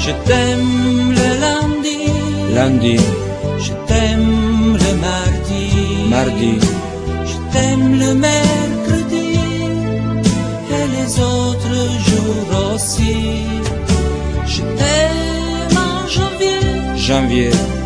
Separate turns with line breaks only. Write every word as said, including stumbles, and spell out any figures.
Je t'aime le lundi,
lundi,
je t'aime le mardi,
mardi,
je t'aime le mercredi et les autres jours aussi. Je t'aime en janvier,
janvier,